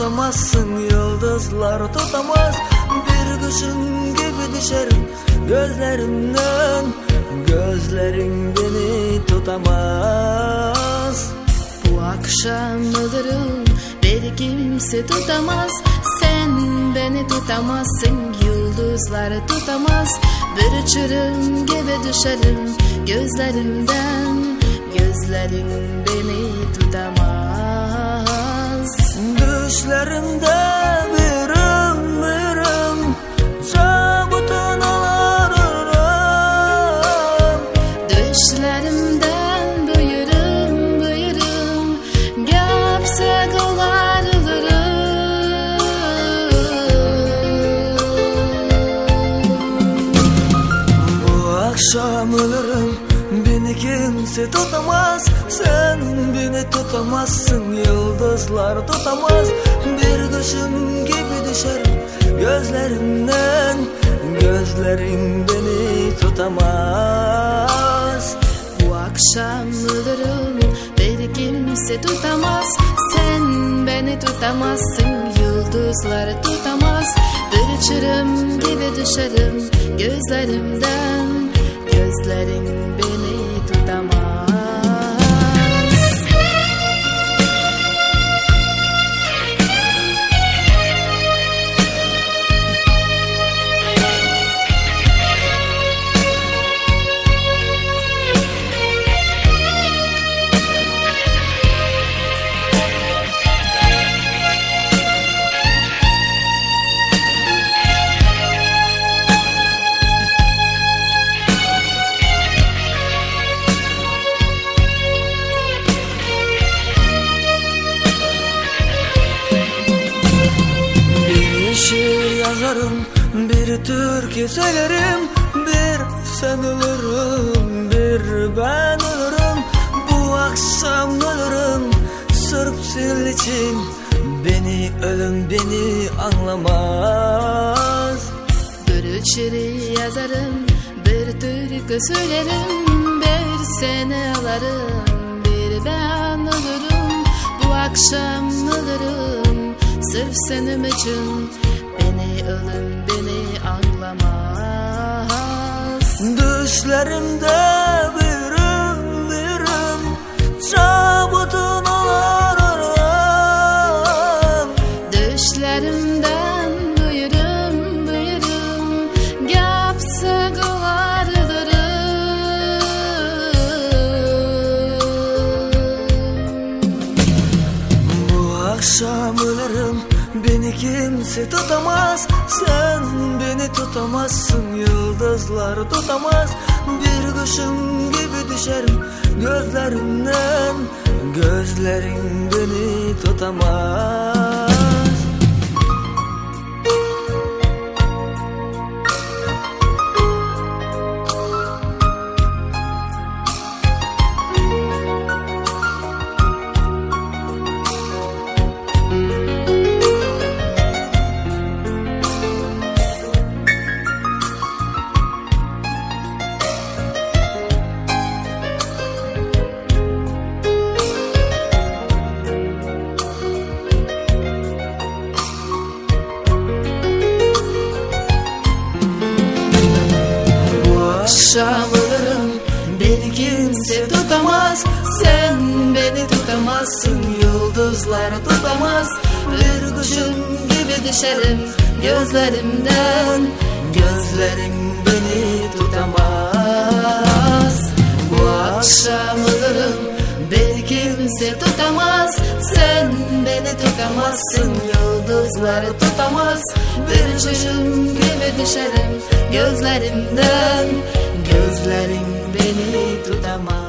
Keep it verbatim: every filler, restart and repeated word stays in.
tutamazsın, yıldızlar tutamaz. Bir kuşun gibi düşerim gözlerimden, gözlerin beni tutamaz. Bu akşam ölürüm, beni kimse tutamaz. Sen beni tutamazsın, yıldızlar tutamaz. Bir uçurum gibi düşerim gözlerimden, gözlerin beni tutamaz. Düşlerimde birim birim çabutun alırım. Düşlerimden büyürüm büyürüm, gapse kovarılırım. Bu akşam ölürüm, beni kimse tutamaz. Sen beni tutamazsın, yıldızlar tutamaz. Bir kuşun gibi düşerim gözlerimden, gözlerin beni tutamaz. Bu akşam ölürüm, beni kimse tutamaz. Sen beni tutamazsın, yıldızlar tutamaz. Bir uçurum gibi düşerim gözlerimden, gözlerin beni tutamaz. Şiir yazarım, bir türkü söylerim. Bir sen ölürüm, bir ben ölürüm. Bu akşam ölürüm sırf senin için. Beni ölüm beni anlamaz. Bir şiir yazarım, bir türkü söylerim. Bir seni alırım, bir ben ölürüm. Bu akşam ölürüm sırf senin için. Beni ölüm beni anlamaz. Düşlerimde birim birim çabutun alırım. Düşlerimden büyürüm büyürüm, gapsa kovarılırım. Bu akşam ölürüm, beni kimse tutamaz. Sen beni tutamazsın, yıldızlar tutamaz. Bir kuşun gibi düşerim gözlerimden, gözlerin beni tutamaz. Akşam ölürüm, beni kimse tutamaz. Sen beni tutamazsın, yıldızlar tutamaz. Bir kuşun gibi düşerim gözlerimden, gözlerin beni tutamaz. Bu akşam ölürüm, beni kimse tutamaz. Sen beni tutamazsın, yıldızlar tutamaz. Bir kuşun gibi düşerim gözlerimden, gözlerin beni tutamaz.